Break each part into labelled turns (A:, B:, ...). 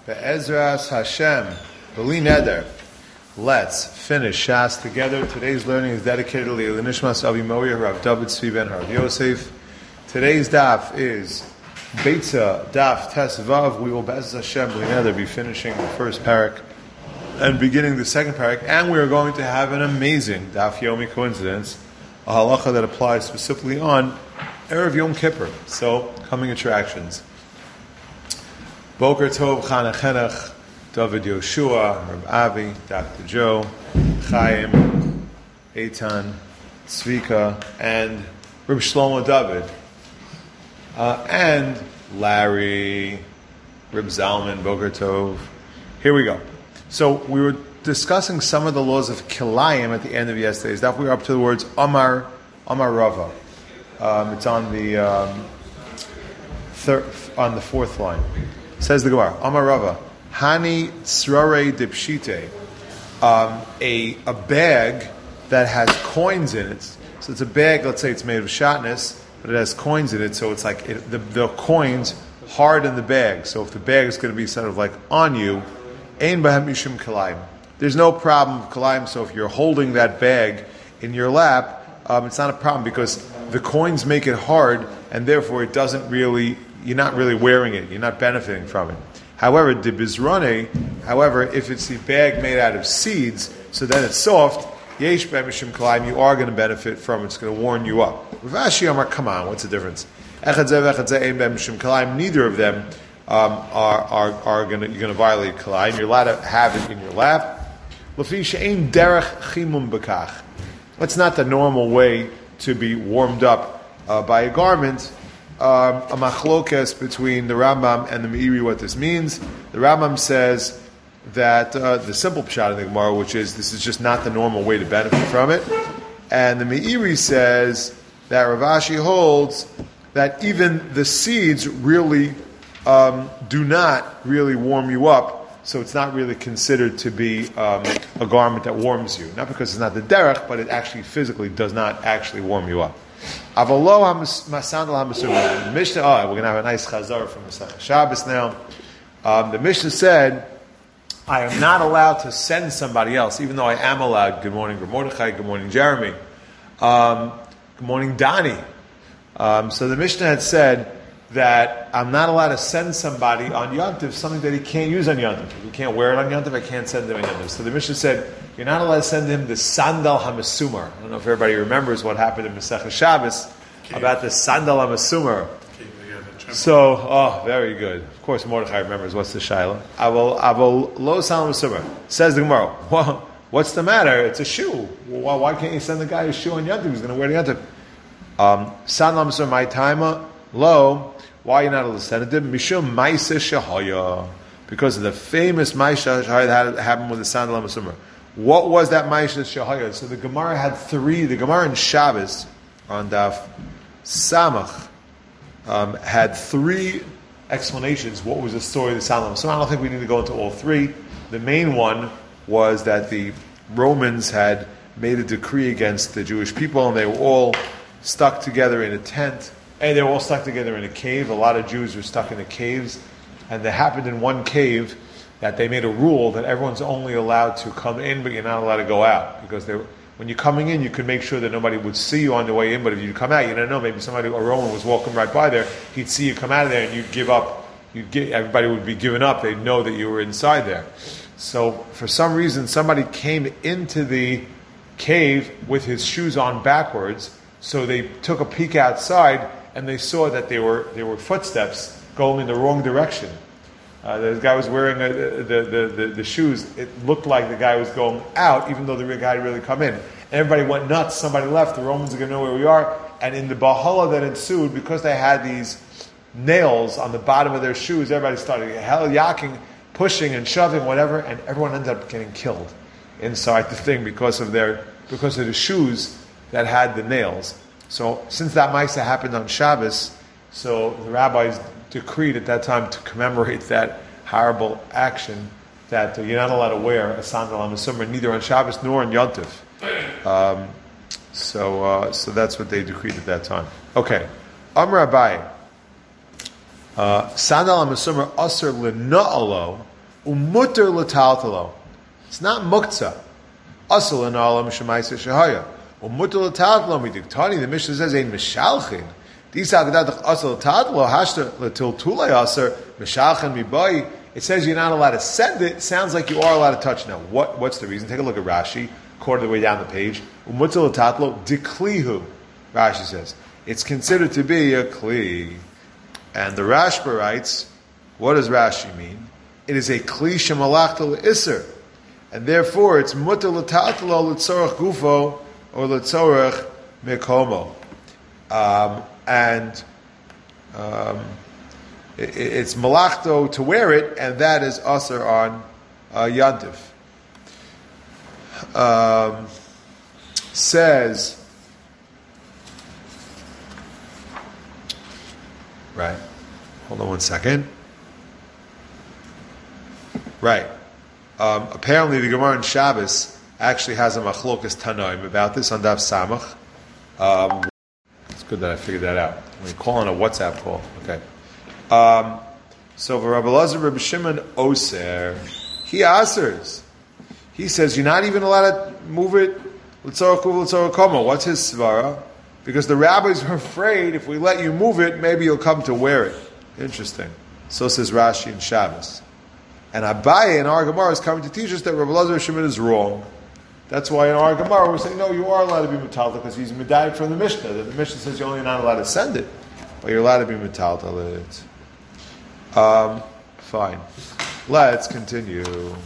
A: Be'ezras Hashem, B'li Neder. Let's finish Shas together. Today's learning is dedicated to Nishmas Avi Moir, Rav David Tzvi ben Harav Yosef. Today's daf is Beitza Daf Tes Vav. We will Be'ezras Hashem, B'li Neder, be finishing the first parak and beginning the second parak, and we are going to have an amazing Daf Yomi coincidence, a halacha that applies specifically on Erev Yom Kippur. So, coming attractions. Boker Tov, Chana Chenach, David Yoshua, Rav Avi, Dr. Joe, Chaim, Eitan, Tzvika, and Reb Shlomo David, and Larry, Reb Zalman, Boker Tov. Here we go. So we were discussing some of the laws of Kilayim at the end of yesterday's daf. We were up to the words Amar Rava. It's on the fourth line. Says the Gemara, Amar Rava, Hani Tzrare Dipshite, a bag that has coins in it. So it's a bag, let's say it's made of shatnez, but it has coins in it, so it's like the coins hard in the bag. So if the bag is going to be sort of like on you, Ein Bahem Mishum Kalayim. There's no problem with Kalayim, so if you're holding that bag in your lap, it's not a problem because the coins make it hard, and therefore it doesn't really, you're not really wearing it, you're not benefiting from it. However, the bizrane, if it's the bag made out of seeds, so then it's soft, yesh b'mishim kalayim, you are going to benefit from it, it's going to warm you up. Rav Ashi Amar, come on, what's the difference? Echad zeh v'echad zeh ein b'mishim kalayim, neither of them are going to, you're going to violate kalayim, you're allowed to have it in your lap. L'fi she'ein derech chimum b'kach. That's not the normal way to be warmed up by a garment. A machlokes between the Rambam and the Meiri what this means. The Rambam says that the simple pshat in the Gemara, which is this is just not the normal way to benefit from it, and the Meiri says that Rav Ashi holds that even the seeds really do not really warm you up, so it's not really considered to be a garment that warms you. Not because it's not the derech, but it actually physically does not actually warm you up. Avalo Masandal HaMasur. Mishnah. We're going to have a nice chazar from Masechah Shabbos now. The Mishnah said, "I am not allowed to send somebody else, even though I am allowed." Good morning, Mordechai. Good morning, Jeremy. Good morning, Donnie. So the Mishnah had said that I'm not allowed to send somebody on Yontif something that he can't use on Yontif. If he can't wear it on Yontif, I can't send him on Yontif. So the Mishnah said, you're not allowed to send him the Sandal HaMasumar. I don't know if everybody remembers what happened in Masechah Shabbos about the Sandal HaMasumar. So, very good. Of course, Mordechai remembers. What's the Shaila? Aval lo Sandal HaMasumar. Says the Gemara, well, what's the matter? It's a shoe. Well, why can't you send the guy a shoe on Yontif? He's going to wear the Yontif. Sandal HaMasumar, my timer, lo. Why are you not allowed to send it to him? Mishum Maisa Shahaya. Because of the famous Maisa Shahaya that happened with the Sandal HaMasumar. What was that Maisa Shahaya? So the Gemara had three. The Gemara in Shabbos on Daf Samach had three explanations. What was the story of the Sandal HaMasumar? I don't think we need to go into all three. The main one was that the Romans had made a decree against the Jewish people, and they were all stuck together in a tent. And they were all stuck together in a cave. A lot of Jews were stuck in the caves. And it happened in one cave that they made a rule that everyone's only allowed to come in, but you're not allowed to go out. Because when you're coming in, you could make sure that nobody would see you on the way in. But if you come out, you don't know. Maybe a Roman was walking right by there. He'd see you come out of there and you'd give up. Everybody would be giving up. They'd know that you were inside there. So for some reason, somebody came into the cave with his shoes on backwards. So they took a peek outside, and they saw that there were footsteps going in the wrong direction. The guy was wearing the shoes. It looked like the guy was going out, even though the guy had really come in. And everybody went nuts. Somebody left. The Romans are going to know where we are. And in the bahala that ensued, because they had these nails on the bottom of their shoes, everybody started yakking, pushing and shoving, whatever, and everyone ended up getting killed inside the thing because of the shoes that had the nails. So, since that Maisa happened on Shabbos, so the rabbis decreed at that time to commemorate that horrible action that you're not allowed to wear a sandal HaMasumar, neither on Shabbos nor on Yontif. So that's what they decreed at that time. Okay. Amr Abai. Sandal HaMasumar Asr L'Na'alo Umutter l'taltalo. It's not muktzah. Asal in alam shemaisa shehaya. Umutter l'taltalo midiktani. The Mishnah says ein mishalchin. Disa agdadach asal l'taltalo hashta l'tiltulei aser mishalchin mibai. It says you're not allowed to send it. Sounds like you are allowed to touch. Now, what's the reason? Take a look at Rashi, quarter of the way down the page. Umutter l'taltalo diklihu. Rashi says it's considered to be a kli. And the Rashba writes, what does Rashi mean? It is a kli shemalachta le'isser. And therefore, it's mutter l'tatalo l'tzorach gufo or l'tzorach mekomo. It's malachto to wear it, and that is usher on yantif. Says, right, hold on one second. Right. Apparently, the Gemara in Shabbos actually has a machlokas tanoim about this on Daf Samach. It's good that I figured that out. We call on a WhatsApp call. Okay. So for Rabbi Elazar, Rabbi Shimon Oser, he answers. He says you're not even allowed to move it. What's his svara? Because the rabbis are afraid if we let you move it, maybe you'll come to wear it. Interesting. So says Rashi in Shabbos. And Abaye in our Gemara is coming to teach us that Rabbi Elazar Shimon is wrong. That's why in our Gemara we're saying, no, you are allowed to be metaltal because he's medayik from the Mishnah. The Mishnah says you're only not allowed to send it, but you're allowed to be metaltal it. Fine. Let's continue.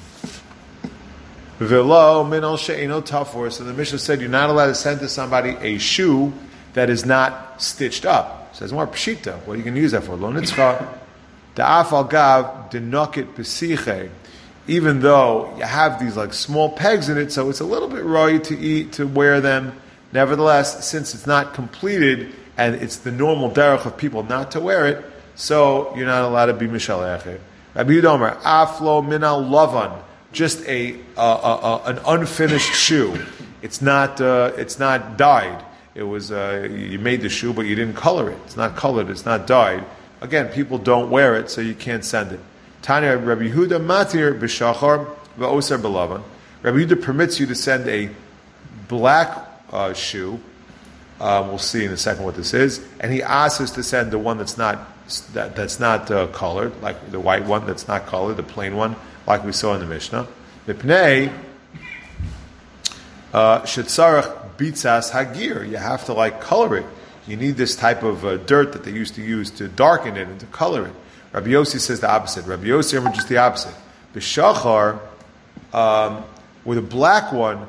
A: V'lo minol she'eno tafur. So the Mishnah said you're not allowed to send to somebody a shoe that is not stitched up. It says more pshita. What are you going to use that for? Lo nitzcha. Da'af gav denokit b'siche. Even though you have these like small pegs in it, so it's a little bit roy to wear them. Nevertheless, since it's not completed and it's the normal derech of people not to wear it, so you're not allowed to be mishalech. Rabbi Yudomer, aflo minal lavan, just an unfinished shoe. It's not dyed. It was you made the shoe, but you didn't color it. It's not colored. It's not dyed. Again, people don't wear it, so you can't send it. Tanya Rabbi Yehuda matir b'shachar v'oser b'lavan. Rabbi Yehuda permits you to send a black shoe. We'll see in a second what this is, and he asks us to send the one that's not colored, like the white one that's not colored, the plain one, like we saw in the Mishnah. Mipnei shetzarach bitzas hagir. You have to color it. You need this type of dirt that they used to use to darken it and to color it. Rabbi Yossi says the opposite. Rabbi Yossi is just the opposite. B'shachar, with a black one,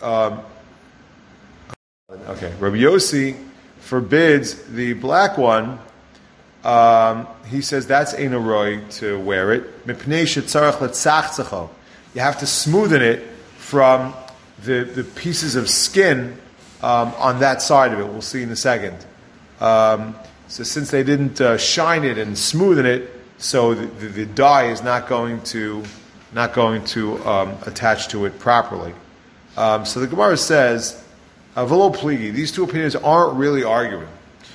A: okay, Rabbi Yossi forbids the black one. He says that's ein roy to wear it. Mipnei shetzarach letzachzacho. You have to smoothen it from the pieces of skin on that side of it. We'll see in a second. So since they didn't shine it and smoothen it, so the dye is not going to attach to it properly. So the Gemara says, "V'lo pligi." These two opinions aren't really arguing.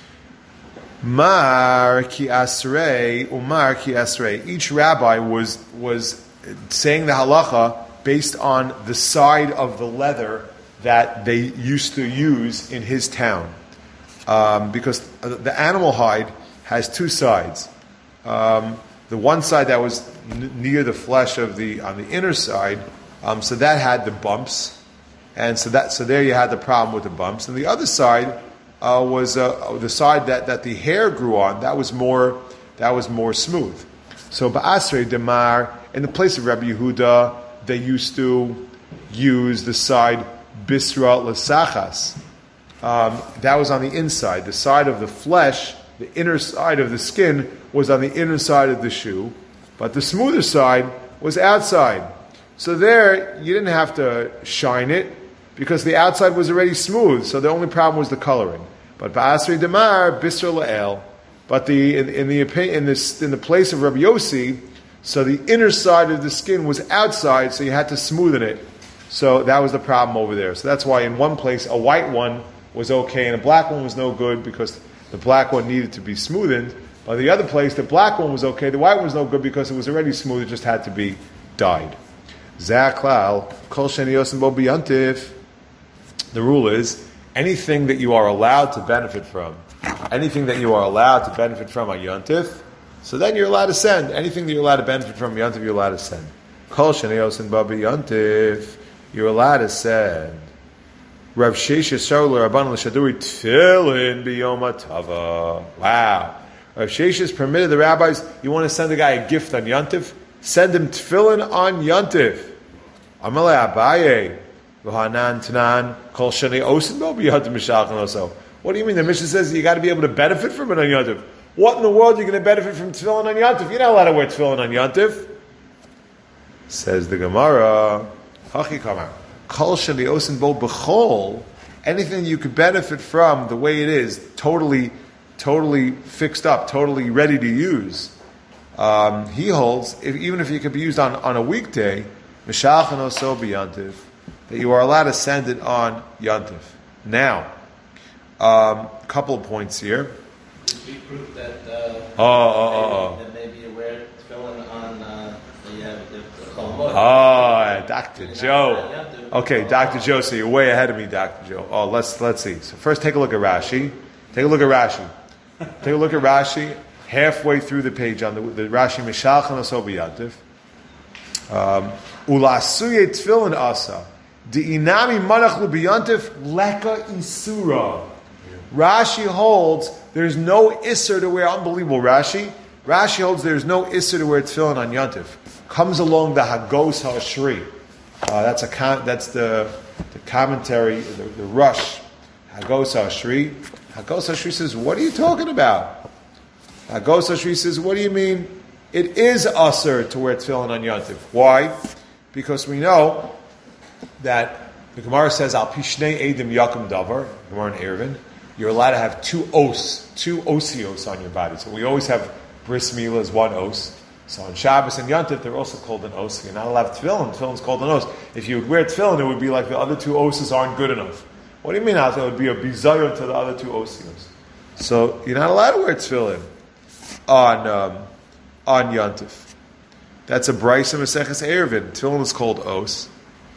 A: Mar ki asrei, umar ki asrei. Each rabbi was saying the halacha based on the side of the leather that they used to use in his town. Because the animal hide has two sides. The one side that was near the flesh on the inner side, so that had the bumps, and so there you had the problem with the bumps. And the other side was the side that the hair grew on. That was more smooth. So ba'asrei demar, in the place of Rabbi Yehuda, they used to use the side bisra l'sachas. That was on the inside. The side of the flesh, the inner side of the skin, was on the inner side of the shoe, but the smoother side was outside. So there, you didn't have to shine it, because the outside was already smooth, so the only problem was the coloring. But ba'asri demar, bisra la'el. But in the place of Rabbi Yossi, so the inner side of the skin was outside, so you had to smoothen it. So that was the problem over there. So that's why in one place, a white one was okay, and a black one was no good because the black one needed to be smoothened. But the other place, the black one was okay. The white one was no good because it was already smooth. It just had to be dyed. Zaklal kol sheni osin bo biyantif. The rule is anything that you are allowed to benefit from, anything that you are allowed to benefit from on Yontif, so then you're allowed to send. Anything that you're allowed to benefit from Yontif, you're allowed to send. Kol sheni osin bo biyantif. You're allowed to send. Rav Sheshes Shaul Rabban L'Shaduri Tefillin B'Yom HaTava. Wow. Rav Sheshes permitted the rabbis, you want to send a guy a gift on Yontif? Send him tefillin on Yontif. Amalei Abaye V'Hanan Tanan Kol Shani Osin Bo B'Yontif Mishalchan Oso. What do you mean? The Mishnah says you got to be able to benefit from it on Yontif. What in the world are you going to benefit from tefillin on Yontif? You're not allowed to wear tefillin on Yontif. Says the Gemara, Hachi Kamar. Kol Shani Osin Bo B'Chol. Anything you could benefit from the way it is, totally fixed up, totally ready to use. He holds, even if it could be used on a weekday, Mishalchan Oso B'Yantiv, that you are allowed to send it on Yantiv. Now, a couple of points here.
B: We prove that that maybe you wear tefillin on the Chol
A: Dr. Joe. Okay, Dr. Joe, so you're way ahead of me, Dr. Joe. Oh, let's see. So first take a look at Rashi. Take a look at Rashi. Halfway through the page on the Rashi Mishalchan Oso B'Yantiv. Ulasuye tefillin asa. Di'inami manach l'biyantif leka isura. Rashi holds there's no isser to wear. Unbelievable, Rashi. Rashi holds there's no isser to wear tefillin on Yantif. Comes along the Hagos HaShri. That's the commentary, the Rush. Hagos HaShri. Hagos HaShri says, what are you talking about? Hagos HaShri says, what do you mean? It is usher to wear tefillin on Yantif. Why? Because we know that the Gemara says, Al Pishnei Edim Yakum Davar, Gemara in Eruvin, you're allowed to have two osios on your body. So we always have bris milah as one os. So on Shabbos and Yantif, they're also called an os. You're not allowed tefillin. Tefillin's called an os. If you would wear tefillin, it would be like the other two oses aren't good enough. What do you mean? It would be a bizayon to the other two osios. So you're not allowed to wear tefillin on Yantif. That's a brayso Maseches Eruvin. Tefillin is called os.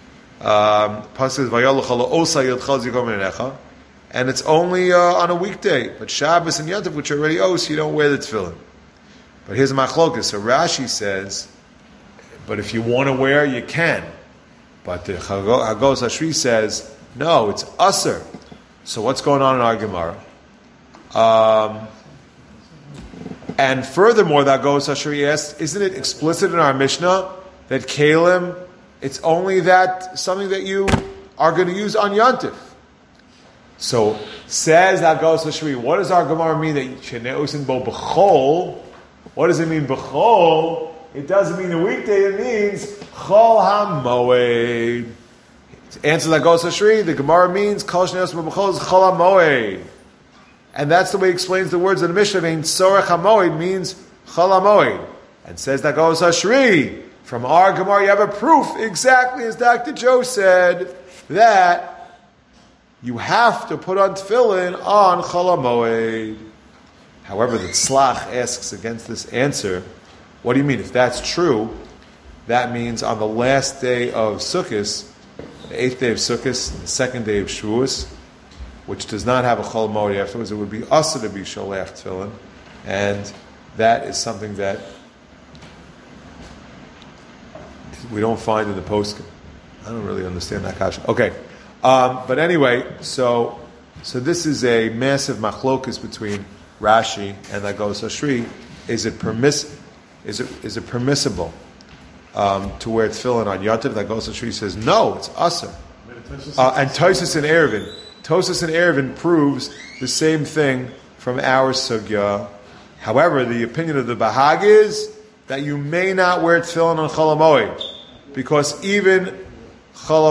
A: And it's only on a weekday. But Shabbos and Yantif, which are already os, you don't wear the tefillin. But here's machlokas. So Rashi says, but if you want to wear, you can. But the Hagos HaShri says, no, it's usher. So what's going on in our Gemara? And furthermore, the Hagos HaShri asks, isn't it explicit in our Mishnah that Kalim, it's only that something that you are going to use on Yantif? So says Hagos HaShri, what does our Gemara mean that Sheneusin Bo B'chol? What does it mean B'chol? It doesn't mean a weekday, it means Chol HaMoed. To answer Hagos HaShri, the Gemara means Kol Sheneusin Bo B'chol is Chol HaMoed. And that's the way he explains the words in the Mishnah. Sorech HaMoed means Chol HaMoed. And says Hagos HaShri, from our Gemara, you have a proof, exactly as Dr. Joe said, that you have to put on tefillin on Chol HaMoed. However, the Tzlach asks against this answer, what do you mean? If that's true, that means on the last day of Sukkot, the 8th day of Sukkot, the 2nd day of Shavuos, which does not have a Chol HaMoed afterwards, it would be usher to be sholach tefillin, and that is something that we don't find in the poskim. I don't really understand that kasha. Okay, but anyway, so this is a massive machlokus between Rashi and Hagos HaShri. Is it permissible to wear tefillin on Yantiv? Hagos HaShri says no, it's usher. And Tosfos and Eruvin. Tosfos and Eruvin proves the same thing from our sugya. However, the opinion of the Bahag is that you may not wear tefillin on Chol HaMoed, because even Chol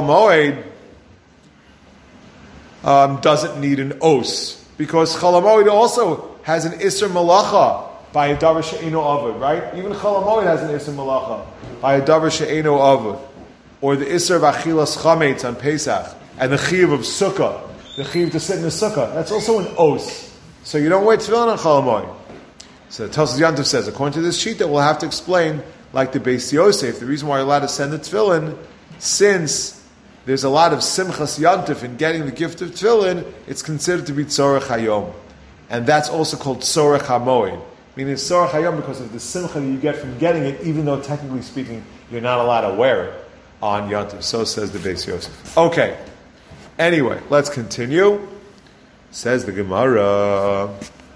A: HaMoed doesn't need an os, because Chol HaMoed also has an Isser Malacha by a Davar She'eino Avod, right? Even Chol HaMoed has an Isser Malacha by a Davar She'eino Avod, or the Isser of Achilas Chametz on Pesach, and the Chiyuv of Sukkah, the Chiyuv to sit in the Sukkah. That's also an os. So you don't wear tefillin on Chol HaMoed. So Tosas Yantav says, according to this sheet, that we'll have to explain, like the Beis Yosef, the reason why you're allowed to send the tefillin, since there's a lot of simchas yantif in getting the gift of tefillin, it's considered to be tzorech hayom. And that's also called tzorech hamoed. Meaning it's tzorech hayom because of the simcha that you get from getting it, even though technically speaking, you're not allowed to wear it on yantif. So says the Beis Yosef. Okay. Anyway, let's continue. Says the Gemara.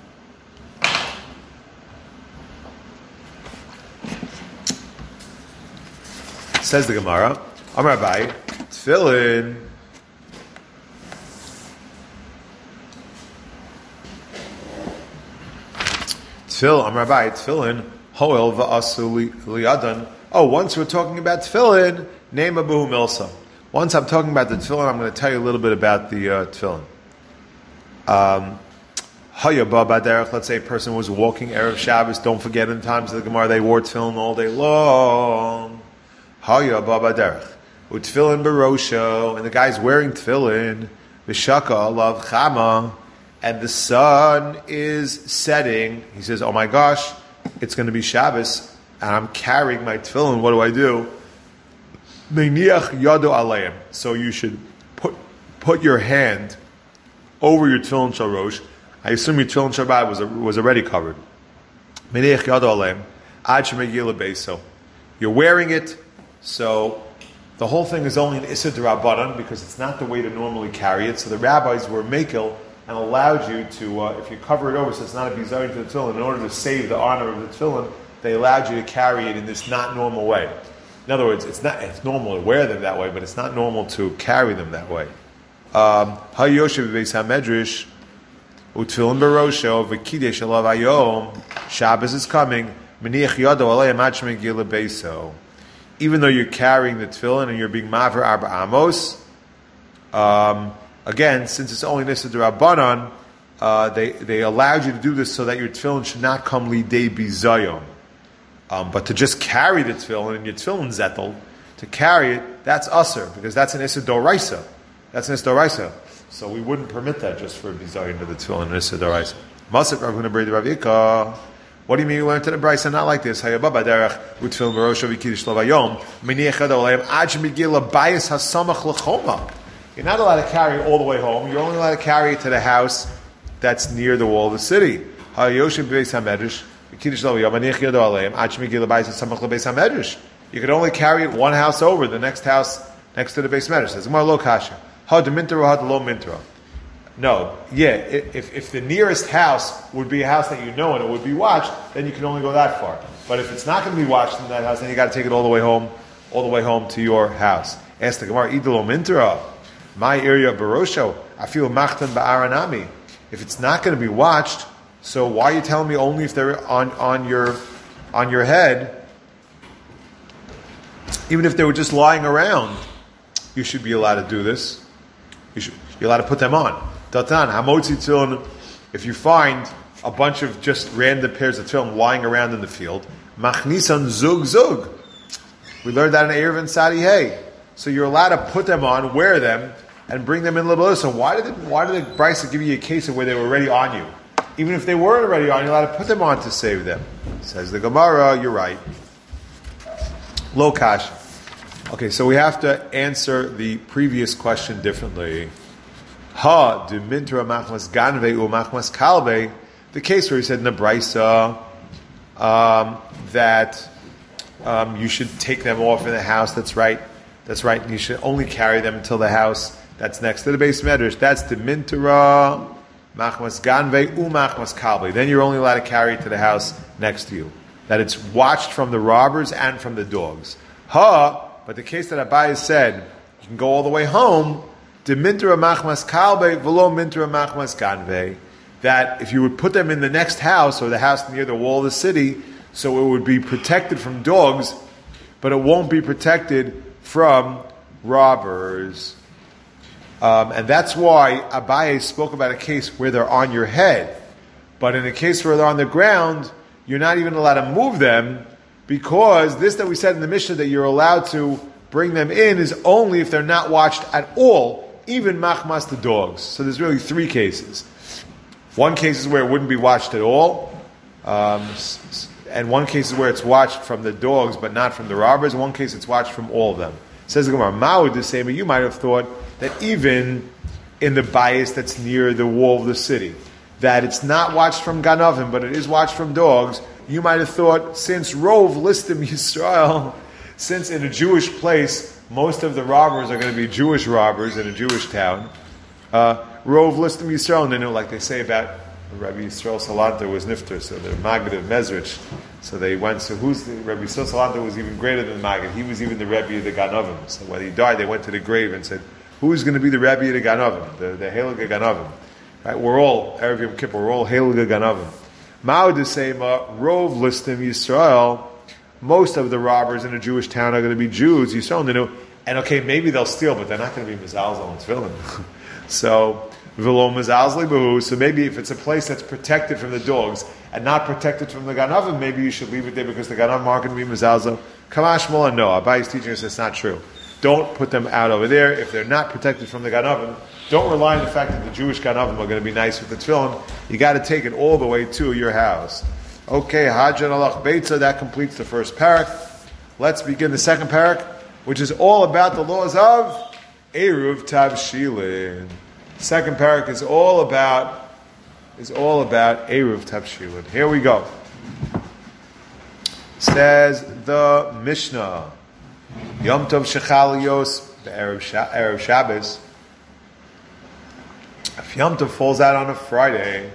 A: Says the Gemara, Amar Abai, tefillin. Amar Abai, tefillin, hoel va'asu liyadan. Oh, once we're talking about tefillin, name abu milsa. Once I'm talking about the tefillin, I'm going to tell you a little bit about the tefillin. Let's say a person was walking Erev Shabbos. Don't forget, in times of the Gemara, they wore tefillin all day long. Haya baba derech, utfillin barosho, and the guy's wearing tefillin, v'shaka alav chama, and the sun is setting. He says, "Oh my gosh, it's going to be Shabbos, and I'm carrying my tefillin. What do I do?" Meiniach yado aleim. So you should put your hand over your tefillin shalosh. I assume your tefillin Shabbat was already covered. Meiniach yado aleim ad shemegila beiso. You're wearing it. So the whole thing is only an Issa D'Rabbanan because it's not the way to normally carry it. So the rabbis were makel and allowed you to, if you cover it over so it's not a bizayin to the tefillin, in order to save the honor of the tefillin, they allowed you to carry it in this not normal way. In other words, it's normal to wear them that way, but it's not normal to carry them that way. Ha-yoshev v'beis ha-medrash u'tefillin barosho v'kidesh alav hayom. Shabbos is coming. Meniach yado alei amad shemegila beiso. Even though you're carrying the tefillin and you're being maver arba amos, again, since it's only Nisa D'Rabbanan, they allowed you to do this so that your tefillin should not come lidei bizayon. But to just carry the tefillin and your tefillin zettel, to carry it, that's usher, because that's an Issa Doraisa. That's an Issa Doraisa. So we wouldn't permit that just for bizayon to the tefillin and Issa Doraisa. Masik Rav Huna B'rei Rav Yikah. What do you mean you learned to the Brisa not like this? You're not allowed to carry it all the way home. You're only allowed to carry it to the house that's near the wall of the city. You could only carry it one house over, the next house next to the Beis Medrash. Says lo kasha. No, if the nearest house would be a house that you know and it would be watched, then you can only go that far. But if it's not going to be watched in that house, then you got to take it all the way home to your house. Ask the Gemara, idlo mintra, my area barosho, I feel machtan ba'aranami. If it's not going to be watched, so why are you telling me only if they're on your head? Even if they were just lying around, you should be allowed to do this. You're allowed to put them on. Datan, hamotzi tefillin, if you find a bunch of just random pairs of tefillin lying around in the field, machnisan zug zug. We learned that in Erev and Sadi Hay. So you're allowed to put them on, wear them, and bring them in little. So why did the Brisa give you a case of where they were already on you? Even if they weren't already on you, you're allowed to put them on to save them. Says the Gemara, you're right. Lo kasha. Okay, so we have to answer the previous question differently. Ha du mintra machmas ganve u machmas kalbe. The case where he said in the Brisa that you should take them off in the house. That's right. And you should only carry them until the house that's next to the Beis Medrash. That's the mintra machmas ganve u machmas kalbe. Then you're only allowed to carry it to the house next to you. That it's watched from the robbers and from the dogs. But the case that Abai said, you can go all the way home, de mintra machmas kalbe v'lo mintra machmas ganve, that if you would put them in the next house or the house near the wall of the city, so it would be protected from dogs, but it won't be protected from robbers. And that's why Abai spoke about a case where they're on your head. But in a case where they're on the ground, you're not even allowed to move them, because this that we said in the Mishnah that you're allowed to bring them in is only if they're not watched at all, even machmas the dogs. So there's really three cases. One case is where it wouldn't be watched at all, And one case is where it's watched from the dogs, but not from the robbers. In one case, it's watched from all of them. Says the Gemara, Ma'ud the same, but you might have thought that even in the bias that's near the wall of the city, that it's not watched from Ganavim, but it is watched from dogs. You might have thought, since Rov listim Yisrael, since in a Jewish place, most of the robbers are going to be Jewish robbers in a Jewish town, Rov listim Yisrael, and they know, like they say about Rabbi Yisrael Salanter was Nifter, so the Maggid of Mezrich. So they went, so Rabbi Yisrael Salanter was even greater than the Maggid. He was even the Rebbe of the Ganavim. So when he died, they went to the grave and said, who's going to be the Rebbe of the Ganavim, the Heilige Ganavim? Right? We're all, Erev Yom Kippur, we're all Heilige Ganavim. Ma'od the same, Rov listim Yisrael, most of the robbers in a Jewish town are going to be Jews, Yisrael, and okay, maybe they'll steal, but they're not going to be Mezalzel and Tefillin. So, so maybe if it's a place that's protected from the dogs and not protected from the Ganavim, maybe you should leave it there because the Ganavim aren't going to be Mezalzel. Kamash Mola, no. Abai is teaching us it's not true. Don't put them out over there. If they're not protected from the Ganavim, don't rely on the fact that the Jewish Ganavim are going to be nice with the Tefillin. You got to take it all the way to your house. Okay, Hajjan Alach Beitza, that completes the first parak. Let's begin the second parak, which is all about the laws of Eruv Tavshilin. Second parak is all about Eruv Tavshilin. Here we go. Says the Mishnah, Yom Tov Shechalios, the Erev Shabbos. If Yom Tov falls out on a Friday,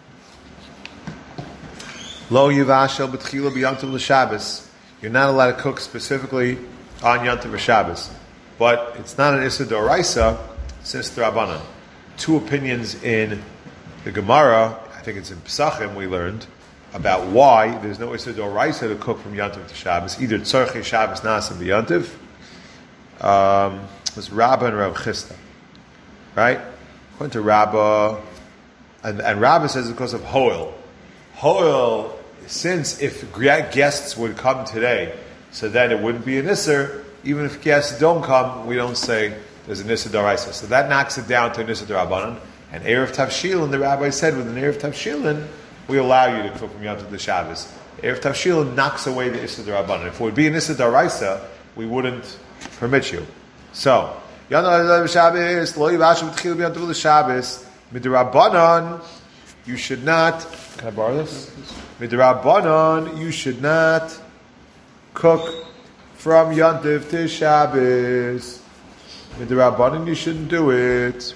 A: Lo Yivashel B'tchila B'Yom Tov L'Shabbos, you're not allowed to cook specifically on Yom Tov Shabbos, but it's not an Issa D'Oraisa, it's Issa D'Rabbanan. Two opinions in the Gemara, I think it's in Pesachim, we learned about why there's no Issa D'Oraisa to cook from Yom Tov to Shabbos, either Tzorchei Shabbos Nasim B'Yom Tov, was Rabbah and Rav Chisda, right? According to Rabbah, and Rabbah says because of Hoel. Hoel, since if guests would come today, so then it wouldn't be an Isser. Even if guests don't come, we don't say there's an Isser D'Oraisa. So that knocks it down to an Isser D'Rabbanan. And Erev Tavshilin, the rabbi said, with an Erev Tavshilin, we allow you to cook from Yom Tov to Shabbos. Erev Tavshilin knocks away the Isser D'Rabbanan. If it would be an Isser D'Oraisa, we wouldn't permit you. So, Yom Tov Shabbos, Lo Yivashel B'tchila Yom Tov Shabbos, Midrabbanan, you should not. Can I borrow this? Midrabbanan, you should not cook from Yom Tov to Shabbos. Midrabbanan, you shouldn't do it.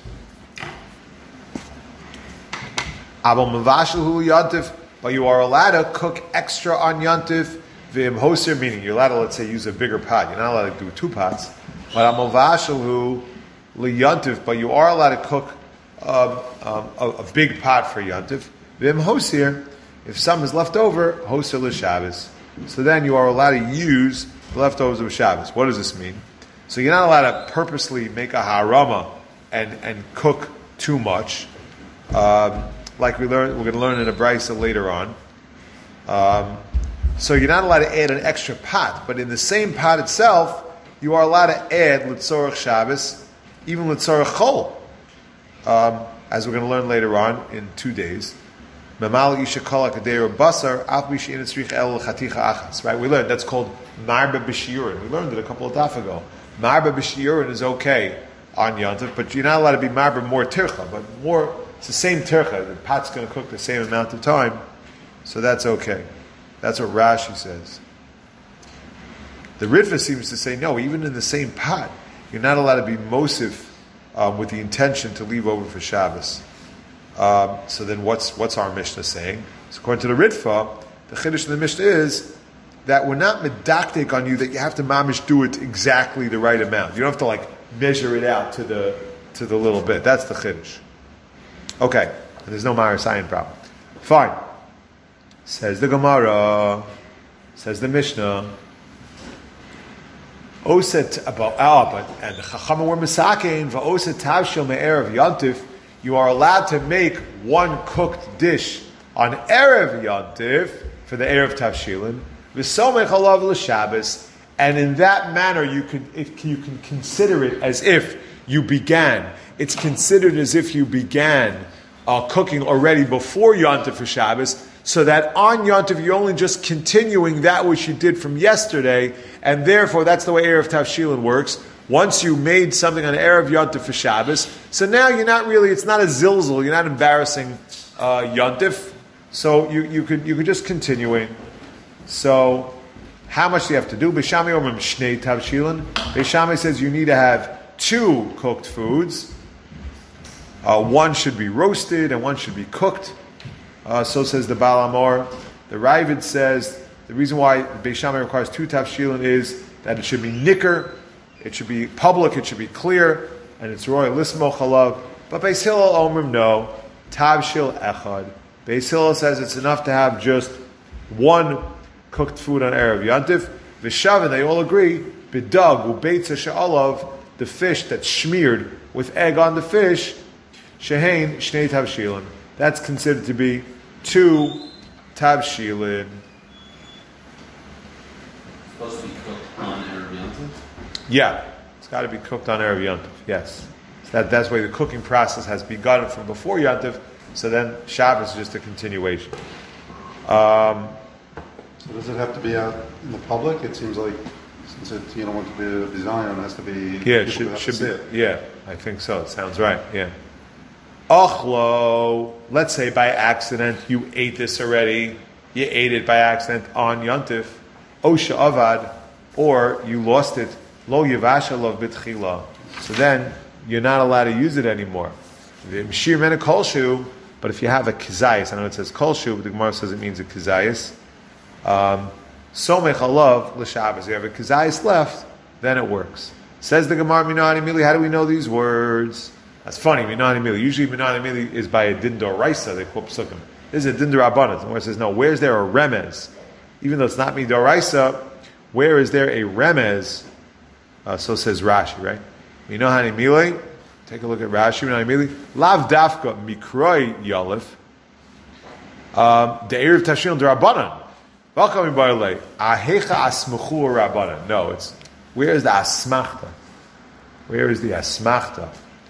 A: Abel Mavashel Yom Tov, but you are allowed to cook extra on Yom Tov. V'im hoser, meaning you're allowed to, let's say, use a bigger pot. You're not allowed to do 2 pots. But Amavashel Yom Tov, but you are allowed to cook a big pot for Yom Tov. V'im hoser, if some is left over, hoser l'Shabbos. So then you are allowed to use the leftovers of Shabbos. What does this mean? So you're not allowed to purposely make a harama and cook too much. Like we're going to learn in a brisa later on. So you're not allowed to add an extra pot, but in the same pot itself, you are allowed to add L'tzorach Shabbos, even L'tzorach Chol, as we're going to learn later on in 2 days. Right? We learned that's called Marba B'Shiurin. We learned it a couple of daf ago. Marba B'Shiurin is okay on Yom Tov, but you're not allowed to be Marba more tircha, but more, it's the same tircha. The pot's going to cook the same amount of time, so that's okay. That's what Rashi says. The Ritva seems to say, no, even in the same pot, you're not allowed to be mosif with the intention to leave over for Shabbos. So then what's our Mishnah saying? So according to the Ritva, the Chiddush of the Mishnah is that we're not medaktik on you that you have to mamish do it exactly the right amount. You don't have to like measure it out to the little bit. That's the Chiddush. Okay, and there's no Marasayan problem. Fine. Says the Gemara, says the Mishnah. Oset about and the Chachamim were misakein va'oset tavshil me'erev yantif. You are allowed to make one cooked dish on erev yantif for the erev tavshilin v'somech alav l'Shabbos, and in that manner you can consider it as if you began. It's considered as if you began cooking already before yantif for Shabbos. so that on Yontif you're only just continuing that which you did from yesterday, and therefore that's the way Erev Tavshilin works. Once you made something on Erev Yontif for Shabbos, so now you're not really, it's not a zilzal, you're not embarrassing Yontif, so you could just continuing. So, how much do you have to do? Beis Shammai Omrim Shnei Tavshilin. Beis Shammai says you need to have 2 cooked foods. One should be roasted and one should be cooked. So says the Baal Amor. The Ravid says the reason why Beis Shammai requires 2 Tavshilin is that it should be nicker, it should be public, it should be clear, and it's royal lismo chalav. But Beis Hillel Omrim no, Tavshil echad. Beis Hillel says it's enough to have just 1 cooked food on Erev Yontif. V'shavin, they all agree, b'dag u'beitza she'alav, the fish that's smeared with egg on the fish, shehein shnei tavshilin. That's considered to be 2 tavshilin.
B: Supposed to be cooked on Erev Yontif?
A: Yeah, it's got to be cooked on Erev Yontif, yes. So that's why the cooking process has begun from before Yontif, so then Shabbos is just a continuation.
C: So does it have to be out in the public? It seems like since you don't want to be Zion, it has to be.
A: Yeah, it should be. Yeah, I think so. It sounds right. Yeah. Ochlo. Let's say by accident you ate this already. You ate it by accident on Yontif. Osha avad, or you lost it. Lo yivasha lov bitchila. So then you're not allowed to use it anymore. Mshir mena kolshu. But if you have a kizayis, I know it says kolshu, but the Gemara says it means a kizayis. Somech alav l'Shabbos. You have a kizayis left, then it works. Says the Gemara, Minani Mili. How do we know these words? That's funny. Minani Mili. Usually Minani Mili is by a din doraisa. They quote psukim. This is a din dorabanan. The Gemara says, no. Where's there a remez? Even though it's not midoraisa, where is there a remez? So says Rashi, right? Minani Mili. Take a look at Rashi. Minani Mili. Lav dafka mikroi yalif. The erev tashil dorabanan. No, it's where is the asmachta? Where is the asmachta?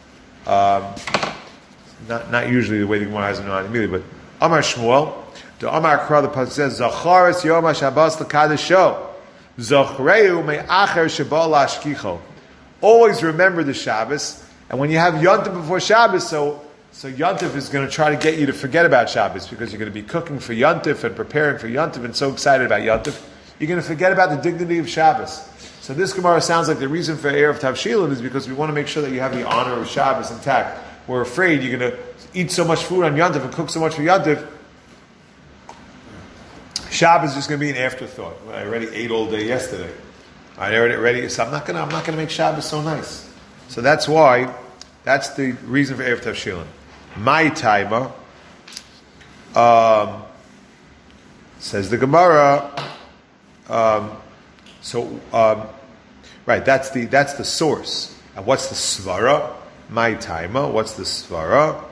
A: Not usually the way the Gemara has it immediately, but Amar Shmuel, the Amar Kra, the pasuk says Zacharis Yom HaShabbos L'Kadesho Zachreu Me'acher Sheba Lashkicho. Always remember the Shabbos, and when you have Yontif before Shabbos, so Yontif is going to try to get you to forget about Shabbos because you're going to be cooking for Yontif and preparing for Yontif and so excited about Yontif. You're going to forget about the dignity of Shabbos. So this Gemara sounds like the reason for Erev Tavshilin is because we want to make sure that you have the honor of Shabbos intact. We're afraid you're going to eat so much food on Yontif and cook so much for Yontif. Shabbos is just going to be an afterthought. I already ate all day yesterday. I already so I'm not going to make Shabbos so nice. So that's why, that's the reason for Erev Tavshilin. My timer, says the Gemara. Right, that's the source. And what's the svara? My timer. What's the svara?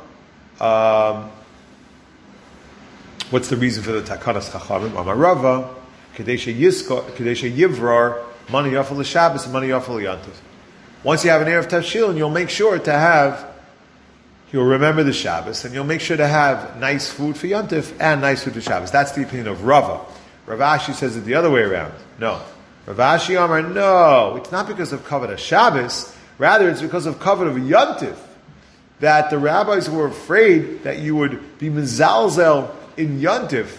A: What's the reason for the takanas chachamim? Amarava kadesha yivrar mani yafal l'Shabbos and mani yafal l'Yontif. Once you have an Erev Tavshilin, you'll make sure to have. You'll remember the Shabbos, and you'll make sure to have nice food for Yontif and nice food for Shabbos. That's the opinion of Rava. Rav Ashi says it the other way around. No. Rav Ashi Amar, no. It's not because of Kavod Shabbos. Rather, it's because of Kavod of Yontif. That the rabbis were afraid that you would be mezalzel in Yontif.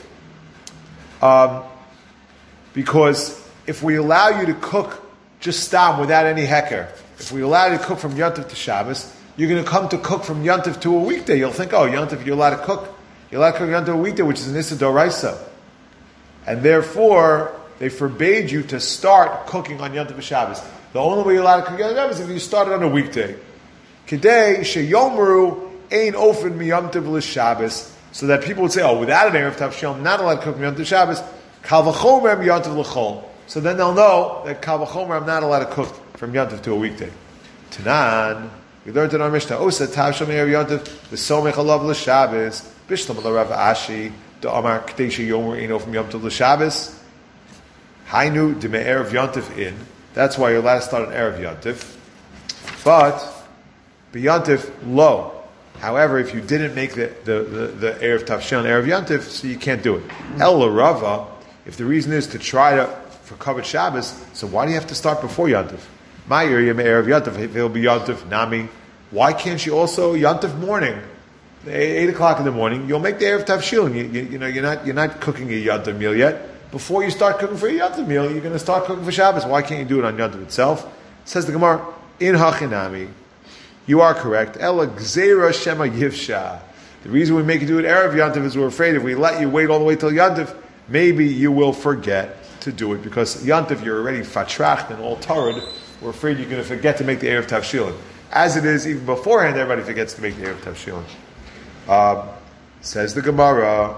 A: Because if we allow you to cook just stam without any heker, if we allow you to cook from Yontif to Shabbos, you're going to come to cook from Yontif to a weekday. You'll think, oh, Yontif, you're allowed to cook. You're allowed to cook Yontif a weekday, which is an Issa Doraisa. And therefore, they forbade you to start cooking on Yontif Shabbos. The only way you're allowed to cook Yontif Shabbos is if you started on a weekday. Kedei sheyomru ein ofen miyontif l'Shabbos, so that people would say, oh, without an Erev Tavshilin, I'm not allowed to cook Yontif Shabbos. Kal v'chomer miyontif l'chol. So then they'll know that Kal v'chomer, I'm not allowed to cook from Yontif to a weekday. Tanan. We learned in our Mishnah, Osa Tavsham Erev Yontif, the Somech Alav l'Shabbos, Bishlam Rav Ashi, the Amar K'desha Yomer Eino from Yontif l'Shabbos. Hainu de Erev Yontif in. That's why you're allowed to start an Erev Yontif. But B'Yontif lo. However, if you didn't make the Erev Tavshil and Erev Yantif, so you can't do it. El Rava, if the reason is to try for Kavod Shabbos, so why do you have to start before Yantif? My area Erev Yantif, if it'll be Yantif, Nami. Why can't you also Yantif morning, 8 o'clock in the morning? You'll make the Erev Tavshil, and you're not cooking a Yantif meal yet. Before you start cooking for a Yantif meal, you're going to start cooking for Shabbos. Why can't you do it on Yantif itself? Says the Gemara, in Hachinami, you are correct. Ela Gzeira Shema Yivsha. The reason we make you do it Erev Yantif is we're afraid if we let you wait all the way till Yantif, maybe you will forget to do it, because Yantif you're already fatracht and all tarad. We're afraid you're going to forget to make the Erev Tavshilin. As it is, even beforehand, everybody forgets to make the Erev Tavshilin. Says the Gemara.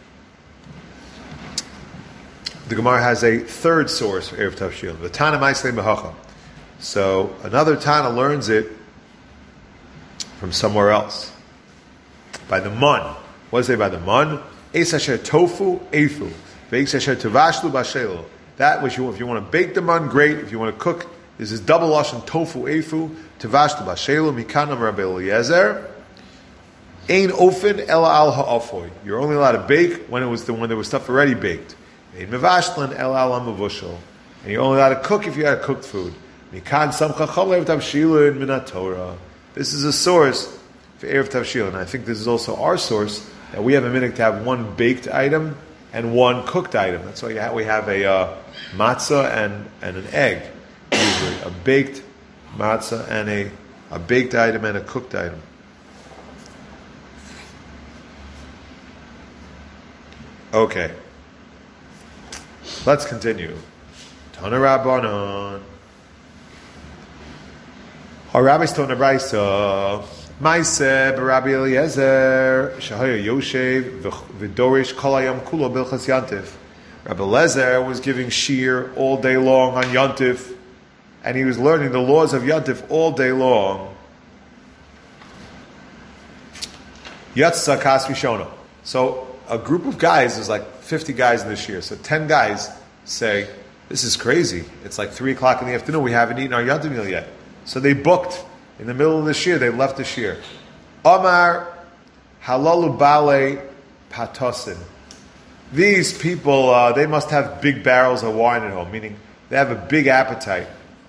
A: The Gemara has a third source for Erev Tavshilin. The Tana Ma'aslei Mehacha. So another Tana learns it from somewhere else. By the mun. What does it say by the mun? Eis asher tofu efu. Ve'eis asher tuvashlu b'ashelo. That which if you want to bake the mun, great. If you want to cook, this is double lashon tofu efu, tuvashlu b'ashelo, mikanam Rabbi Eliezer. Ein ofen ela al ha'afoy. You're only allowed to bake when there was stuff already baked. Ein mevashlan ela al ha'mavushel. And you're only allowed to cook if you had cooked food. Mikan samcha chalev tavshilin minat Torah. This is a source for Erev Tavshil, and I think this is also our source, that we have a minhag to have one baked item and one cooked item. That's why we have a matzah and an egg, usually. A baked matzah and a baked item and a cooked item. Okay. Let's continue. Tana Rabbanon. Our rabbis told Nebraisa, Maise Rabbi Eliezer, Shahaya Yoshev, V'dorish Kolayam Kulo Bilchas Yantif. Rabbi Eliezer was giving shir all day long on Yantif, and he was learning the laws of Yantif all day long. Yatsa Kasvi Shono. So a group of guys, there's like 50 guys in this year, so 10 guys say, this is crazy. It's like 3 o'clock in the afternoon, we haven't eaten our Yantif meal yet. So they booked in the middle of the shir. They left the shir. Amar halalu bale patosin. These people, they must have big barrels of wine at home, meaning they have a big appetite.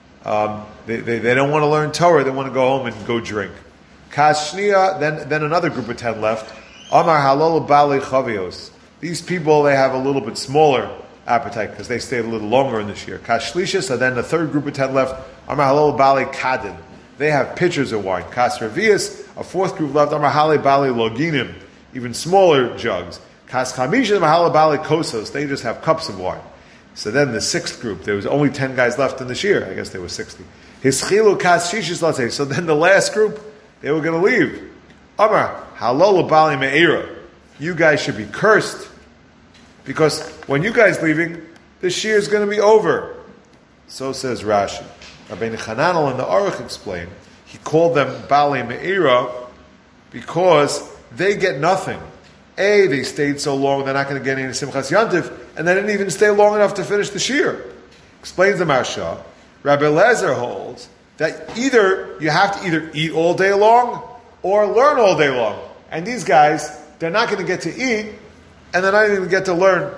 A: They don't want to learn Torah. They want to go home and go drink. Kashnia. Then another group of 10 left. Amar halalu bale chavios. These people, they have a little bit smaller appetite because they stayed a little longer in this year. Kashlishis, and then the third group of 10 left. Amar halal bali kadin. They have pitchers of wine. Kas Revius, a fourth group left. Amar halal bali loginim, even smaller jugs. Kas chamisha halal bali kosos. They just have cups of wine. So then the sixth group, there was only 10 guys left in this year. I guess there were 60. Hischilu kas shishis, let's say. So then the last group, they were going to leave. Amar halal bali me'ira. You guys should be cursed. Because when you guys leaving, the shir is going to be over. So says Rashi. Rabbeinu Chananel and the Aruch explain, he called them Balei Me'ira because they get nothing. They stayed so long, they're not going to get any Simchas Yantif, and they didn't even stay long enough to finish the shir. Explains the Marsha. Rabbi Eliezer holds that either you have to either eat all day long or learn all day long. And these guys, they're not going to get to eat, and they're not even going to get to learn,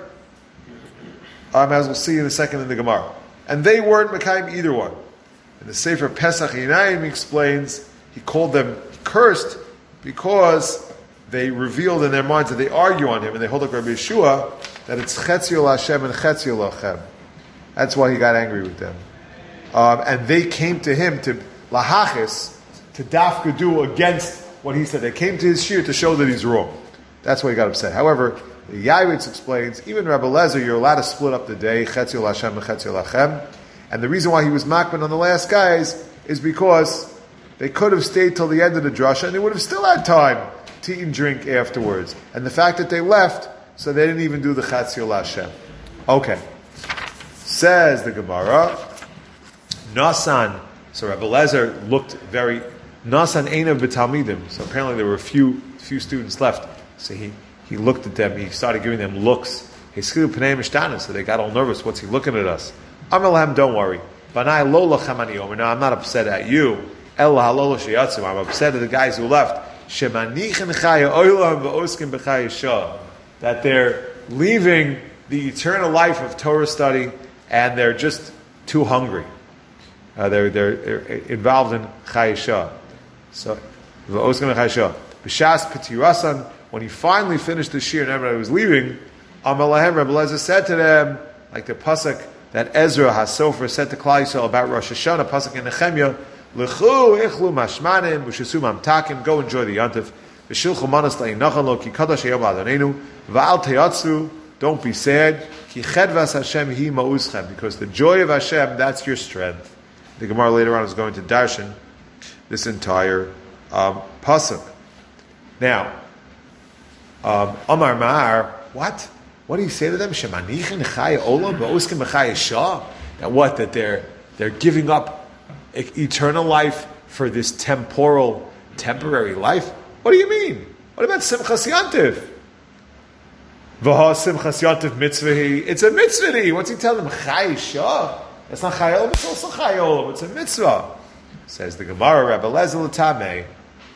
A: as we'll see in a second in the Gemara. And they weren't Mekayim either one. In the Sefer Pesach Yinayim explains, he called them cursed because they revealed in their minds that they argue on him, and they hold like Rabbi Yeshua, that it's Chetziol Hashem and Chetziol Lachem. That's why he got angry with them. And they came to him to Lahachis, to dafka do against what he said. They came to his shir to show that he's wrong. That's why he got upset. However, the Yairitz explains, even Rabbi Lezer, you're allowed to split up the day, Chetziol Hashem and Chetziol Lachem. And the reason why he was makban on the last guys is because they could have stayed till the end of the drasha and they would have still had time to eat and drink afterwards. And the fact that they left, so they didn't even do the Chetziol Hashem. Okay. Says the Gemara, Nasan. So Rabbi Lezer looked very, Nasan Einav B'Talmidim. So apparently there were a few students left. So he looked at them, he started giving them looks. So they got all nervous. What's he looking at us? Amalham, don't worry. Banai lo lachem ani omer. No, I'm not upset at you. El halolo sheyatzu. I'm upset at the guys who left. Shemanichin chaya olam v'oskim b'chaya shah. That they're leaving the eternal life of Torah study and they're just too hungry. They're involved in chaya shah. So v'oskim b'chaya shah. B'shas pitirasan, when he finally finished the shir and everybody was leaving, Amalahem, Rebbe Lezer said to them, like the pasuk that Ezra HaSofer said to Klal Yisrael about Rosh Hashanah, pasuk in Nehemiah, L'chu ichlu mashmanim, v'shesu mamtakim, go enjoy the yantif, v'shilchu manas la'inachan lo, ki kadosh hayom adonenu, v'al teyatzru, don't be sad, ki chedvas Hashem hi ma'uzchem, because the joy of Hashem, that's your strength. The Gemara later on is going to darshan this entire pasuk. Now, Amar Ma'ar, what? What do you say to them? Shemanichin chaya olam ba'oskim b'chaya shah. Now what? That they're giving up eternal life for this temporary life? What do you mean? What about Simchas Yantiv? V'ha Simchas Yantiv mitzvahi. It's a mitzvah. What's he telling them? Chaya shah. It's not chaya olam. It's also chaya olam. It's a mitzvah. Says the Gemara, Rabbi Lezer l'tamei.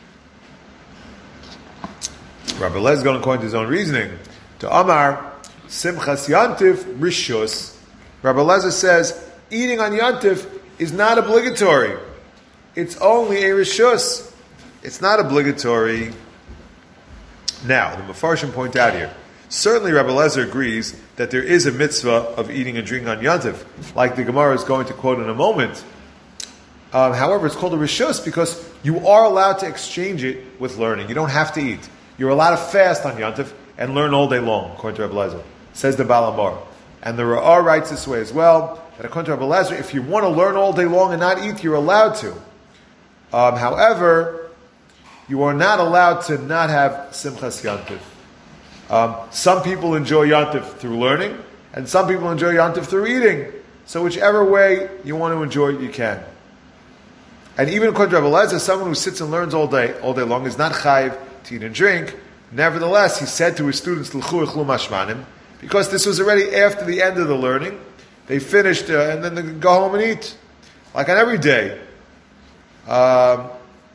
A: Rabbi Lezer is going according to his own reasoning. To Amar, Simchas Yantiv Rishus. Rabbi Lezer says, eating on Yantiv is not obligatory. It's only a Rishus. It's not obligatory. Now, the Mefarshim point out here, certainly Rabbi Lezer agrees that there is a mitzvah of eating and drinking on Yantiv, like the Gemara is going to quote in a moment. However, it's called a Rishus because you are allowed to exchange it with learning. You don't have to eat. You're allowed to fast on Yantiv and learn all day long, according to Rabbi Lezer. Says the Baal Amor. And the Ra'ah writes this way as well, that according to Rabbi Lezer, if you want to learn all day long and not eat, you're allowed to. However, you are not allowed to not have Simchas Yantiv. Some people enjoy Yantiv through learning, and some people enjoy Yantiv through eating. So whichever way you want to enjoy it, you can. And even according to Rabbi Lezer, someone who sits and learns all day long is not chayiv to eat and drink. Nevertheless, he said to his students, "L'chu ichlu mashmanim," because this was already after the end of the learning. They finished, and then they go home and eat, like on every day. Fine,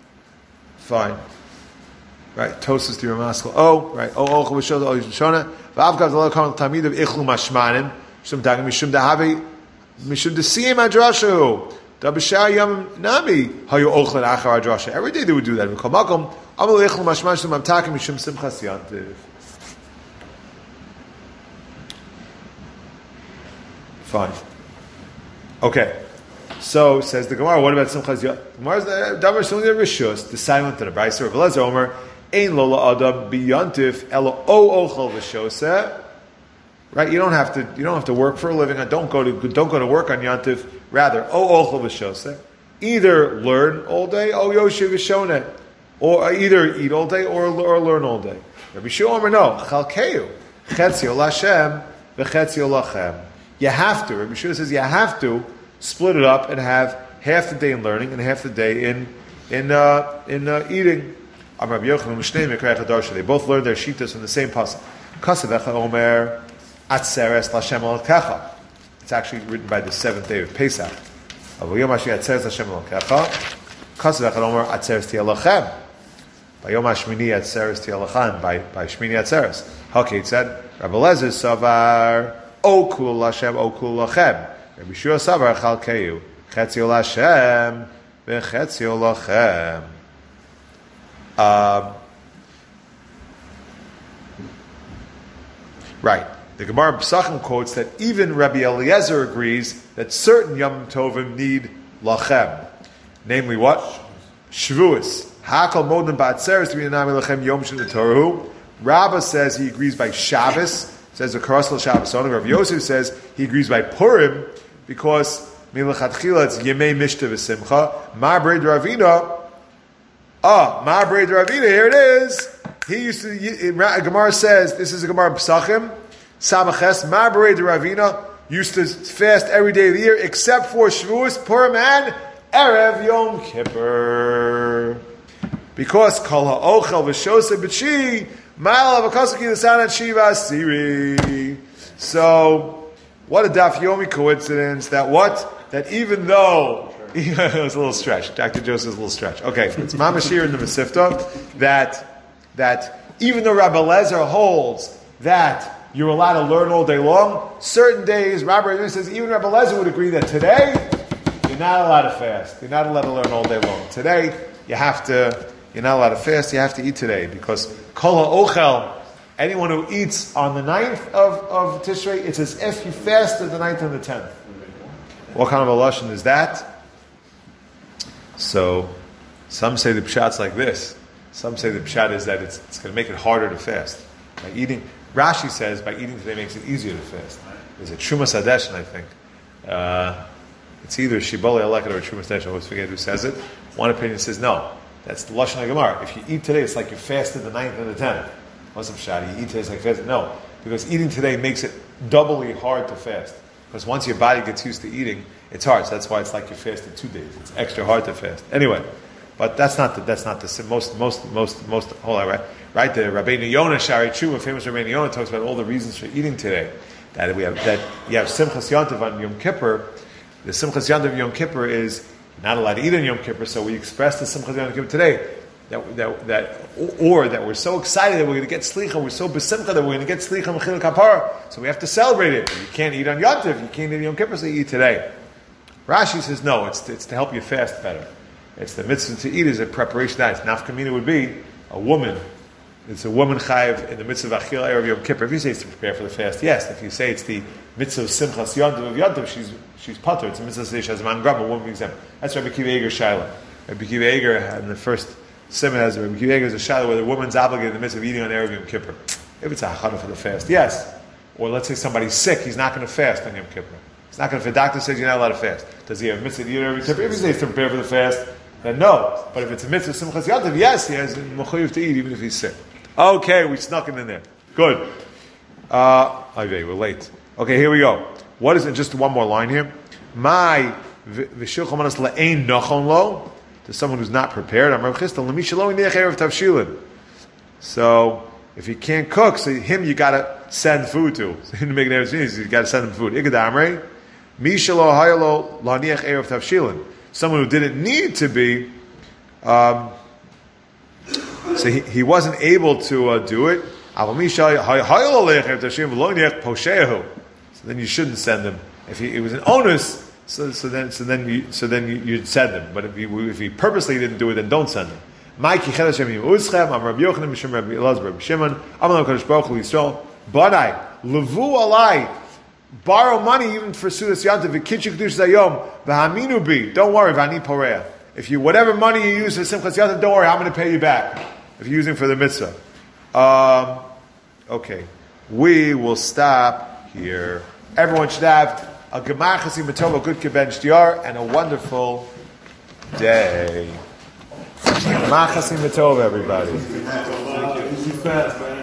A: right? Tosas to your maskal. Oh, right. Oh, v'shod oh yishona. V'avkav zelo kam tamid of ichlu mashmanim. Mishum dagim mishum dahavi mishum desiyim adrashu. Dabishar yam nami hayu ochlan achar adrasha. Every day they would do that. V'kamakom. Fine. Okay. So says the Gemara. What about Simchas Yantiv? Gemara's davar similar to Rishus. The silent to the Brayser of Elazar Omer. Ein lola adam biyantif elo o ochal v'shoseh. Right. You don't have to work for a living. Don't go to work on Yantiv. Rather, o ochal v'shoseh. Either learn all day, o yoshiv v'shoneh. Or either eat all day or learn all day. Rabbi Shimon no, chalkeu, chetzio l'Hashem, v'chetzio lachem. You have to. Rabbi Shimon says you have to split it up and have half the day in learning and half the day in eating. Rabbi Yochanan Mishnei Mekrei Chadarsha. They both learned their shitas from the same pasuk. Kasavecha Omer Atzeres L'Hashem Elokecha. It's actually written by the seventh day of Pesach. Avayom Hashi Atzeres L'Hashem Elokecha. Kasavecha Omer Atzeres Ti'alachem. By Yom HaShmini Atzeres Ti'alachem, by Shmini Atzeres. Okay, it said, Rabbi Lezer Savar, Okul Hashem, Okul Lachem. Rabbi Shua Savar, Chalkeu, Chetzio Lashem, V'chetzio Lachem. Right. The Gemara Pesachim quotes that even Rabbi Eliezer agrees that certain Yom Tovim need Lachem. Namely what? Shavuos. Hakal modem ba'atzeres to be anami lachem yom shel Torah. Rabbah says he agrees by Shabbos. Says the Karasal Shabbos. Rav Yosef says he agrees by Purim because milachatchila it's Yemei Mishta v'Simcha. Ma'abrei Ravina. Ma'abrei Ravina. Here it is. He used to. Gemara says this is a Gemara Pesachim. Samaches Ma'abrei Ravina used to fast every day of the year except for Shavuos, Purim, and Erev Yom Kippur. Because kol ha'ochel v'shoseh b'tshi ma'al avakasuki l'sanat shiva asiri. So, what a daf yomi coincidence that even though it was a little stretch. Dr. Joseph's a little stretch. Okay, it's Mamashir in the Masifta that even though Rabbi Lezer holds that you're allowed to learn all day long, certain days, Rabbi says, even Rabbi Lezer would agree that today, you're not allowed to fast. You're not allowed to learn all day long. Today, you're not allowed to fast, you have to eat today, because Kol HaOchel, anyone who eats on the 9th of Tishrei, it's as if you fasted the 9th and the 10th. What kind of a lashon is that? So, some say the pshat's like this. Some say the pshat is that it's going to make it harder to fast. By eating, Rashi says by eating today makes it easier to fast. There's a Trumas Hadeshin, I think. It's either Shibbolei Aleket or Trumas Hadeshin. I always forget who says it. One opinion says no. That's the lashon Gemara. If you eat today, it's like you fasted the 9th and the 10th. What's up, pshat? You eat today, it's like fasting. No, because eating today makes it doubly hard to fast. Because once your body gets used to eating, it's hard. So that's why it's like you fasted 2 days. It's extra hard to fast. Anyway, but that's not the most. Hold on, right? The Rabbeinu Yonah Shari Tshuva, famous Rabbeinu Yonah, talks about all the reasons for eating today. That you have Simchas Yontiv on Yom Kippur. The Simchas Yontiv of Yom Kippur is not allowed to eat on Yom Kippur. So we express the Simchas Yontiv Kippur today. That we're so excited that we're going to get slicha, we're so besimcha that we're going to get slicha mechil kapara, so we have to celebrate it. You can't eat on Yom Tov, you can't eat on Yom Kippur, so you eat today. Rashi says no, it's to help you fast better. It's the mitzvah to eat is a preparation. That nafkamina would be a woman. It's a woman chayiv in the mitzvah of achil erev Yom Kippur. If you say it's to prepare for the fast, yes. If you say it's the mitzvah of simchas Yom Tov of Yom Tov, she's patur. It's a mitzvah she has a man grab, a woman example. That's Rabbi Akiva Eiger Shaila. Rabbi Akiva Eiger in the first Simon has Rabbi Akiva Eiger is a shadow where the woman's obligated in the midst of eating on Erev Yom Kippur. If it's a hachana for the fast, yes. Or let's say somebody's sick, he's not going to fast on Yom Kippur. He's not going to. If the doctor says you're not allowed to fast, does he have a mitzvah to eat Erev Yom Kippur? If he says to prepare for the fast, then no. But if it's a mitzvah Simchas Yom Tov, yes, he has a mechuyev to eat even if he's sick. Okay, we snuck it in there. Good. We're late. Okay, here we go. What is it? Just one more line here. My v'shilchol manas le'ein nachon lo. To someone who's not prepared, so if he can't cook, so him you gotta send food to. So him to make an erev you gotta send him food. Someone who didn't need to be, so he wasn't able to do it. So then you shouldn't send him. If it was an onus. So then you'd send him. But if he purposely didn't do it, then don't send him. Mikey Chedashem Uschem, I'm Rabbi Yochanan, Mishum Rabbi Elazar, Rabbi Shimon, Amalam Kadosh Baruch Hu Yisrael, Banai, Levu Alai, borrow money even for Sudas Yantav, V'kitchu Kedush Zayom, V'haminu Bi, don't worry, V'ani Poreah. If you, whatever money you use for Simchas Yantav, don't worry, I'm going to pay you back. If you're using for the mitzvah. Okay. We will stop here. Everyone should have a Gemar Chasim Matova, good Keben Shtiyar, and a wonderful day. Gemar Chasim Matova, everybody.